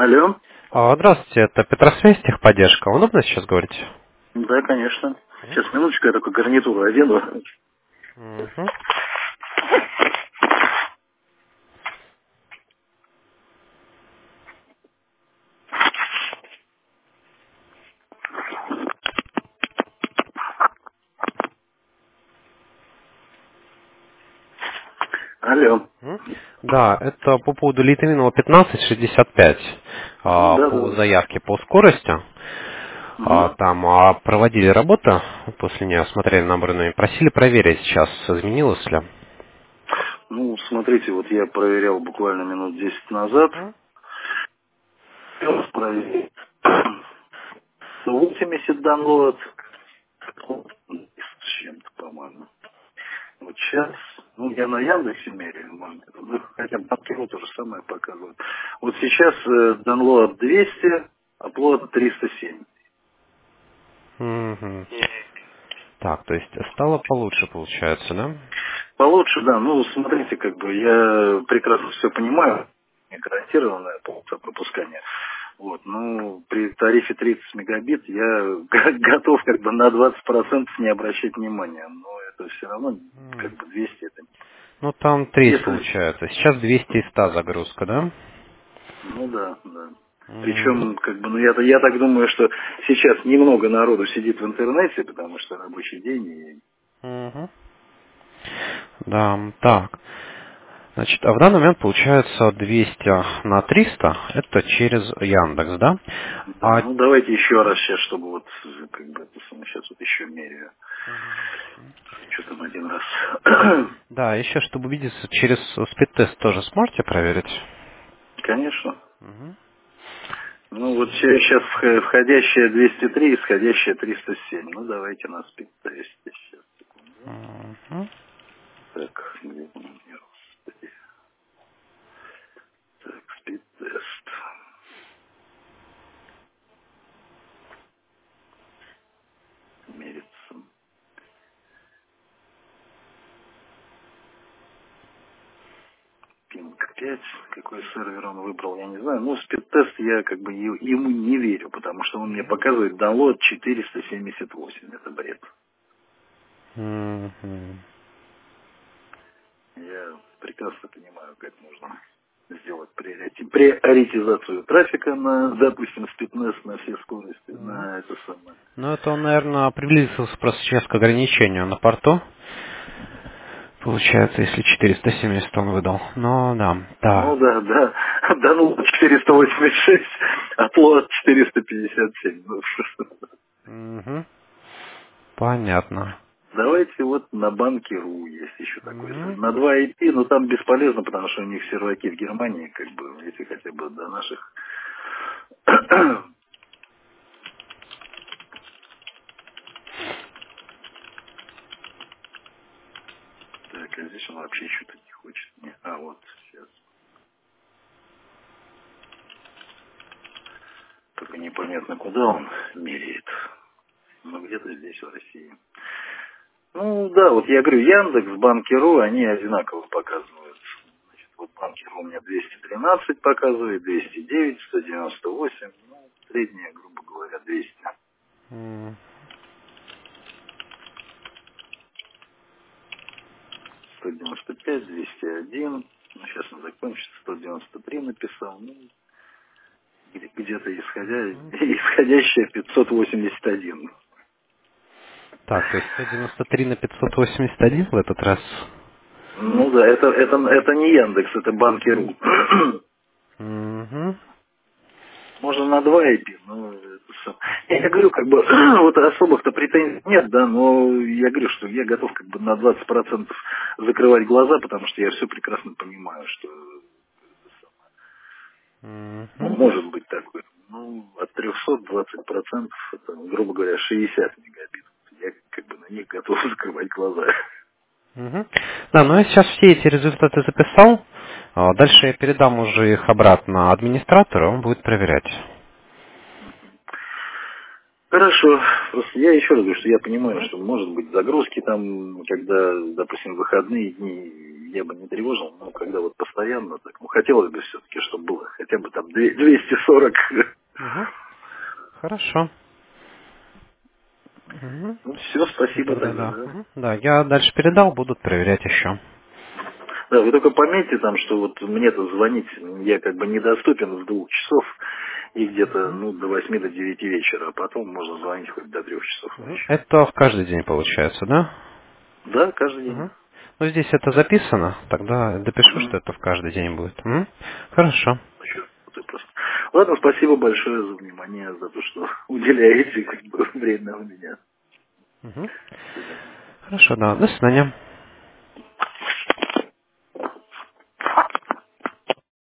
Алло. Здравствуйте, это Петросвязь, техподдержка. Удобно сейчас говорить? Да, конечно. Сейчас, минуточку, я только гарнитуру одену. Мгм. Алло. Да, это по поводу Литвинова 1565, Да, по да. заявке по скорости. Угу. Там проводили работу, после нее смотрели на оборудование, просили проверить сейчас, изменилось ли. Ну, смотрите, вот я проверял буквально минут 10 назад. Мгм. Проверил. 80 download. С чем-то, по-моему. Вот сейчас, ну, я на Яндексе меряю, может, ну, хотя бы банкиру то же самое показывает. Вот сейчас download 200, upload 307. Мгм. Так, то есть стало получше, получается, да? Получше, да. Ну, смотрите, как бы я прекрасно все понимаю. Не гарантированная полоса пропускания. Вот, ну, при тарифе 30 мегабит я готов как бы на 20% не обращать внимания. Но это все равно как бы 200 это. Ну, там треть Если, получается. Сейчас 200 и 100 загрузка, да? ну да, да. Мгм. Причем, как бы, ну я так думаю, что сейчас немного народу сидит в интернете, потому что рабочий день и Мгм. Да, так. Значит, а в данный момент получается 200 на 300, это через Яндекс, да? да, А, ну давайте еще раз сейчас, чтобы вот как бы это самое, сейчас вот еще меряю. Что там один раз. да, еще чтобы убедиться, через спид-тест тоже сможете проверить? Конечно. Мгм. Ну вот сейчас входящая 203, исходящая 307. Ну давайте на спид-тесте сейчас. Секунду. Мгм. Так, где он у меня, господи. Так, спид-тест. Мерится. Пинг 5. Какой сервер он выбрал, я не знаю. Ну, спид-тест я как бы ему не верю, потому что он мне показывает download 478. Это бред. Мгм. Я прекрасно понимаю, как можно сделать приоритизацию трафика на, допустим, спиднес на все скорости, Мгм. на это самое. Ну, это он, наверное, приблизился просто сейчас к ограничению на порту. Получается, если 470 он выдал. Ну, да, Ну да. да, да, данул 486, оплот 457. Ну, Мгм. Понятно. давайте вот на банке.ру есть еще такой. Мгм. На 2 IP, но там бесполезно, потому что у них серваки в Германии, как бы, если хотя бы до наших. Так, а здесь он вообще что-то не хочет. А вот сейчас. Только непонятно, куда он меряет. Но где-то здесь, в России. Ну, да, вот я говорю, Яндекс, Банки.ру, они одинаково показывают. Значит, вот Банки.ру у меня 213 показывает, 209, 198, ну, средняя, грубо говоря, 200. М. 195, 201, ну, сейчас он закончится, 193 написал, ну, где-то исходящая 581. Так, то есть 193 на 581 в этот раз? Ну да, это не Яндекс, это Банки.ру. Угу. Можно на 2 IP, но это я говорю, как бы, вот особых-то претензий нет, да, но я говорю, что я готов как бы на 20% закрывать глаза, потому что я все прекрасно понимаю, что ну, Угу. может быть такое. Ну, от 300 20%, это, грубо говоря, 60 мегабит. Я как бы на них готов закрывать глаза. Угу. Да, ну я сейчас все эти результаты записал. Дальше я передам уже их обратно администратору, он будет проверять. Хорошо. Просто я еще раз говорю, что я понимаю, что может быть загрузки там, когда, допустим, выходные дни я бы не тревожил, но когда вот постоянно так, ну хотелось бы все-таки, чтобы было хотя бы там 240. Угу. Хорошо. Угу. Ну все, спасибо Тогда тогда, да. да. Мгм. Да, я дальше передал, будут проверять еще. Да, вы только пометьте там, что вот мне-то звонить, я как бы недоступен с 2 часов и где-то, Мгм. ну, до 8 до 9 вечера, а потом можно звонить хоть до 3 часов Мгм. ночи. Это в каждый день получается, да? Да, каждый день. Угу. Ну, здесь это записано, тогда допишу, Угу. что это в каждый день будет. Мгм. Хорошо. Просто. Ладно, спасибо большое за внимание, за то, что уделяете как бы, время у меня. Мгм. До свидания. Хорошо, да. До свидания.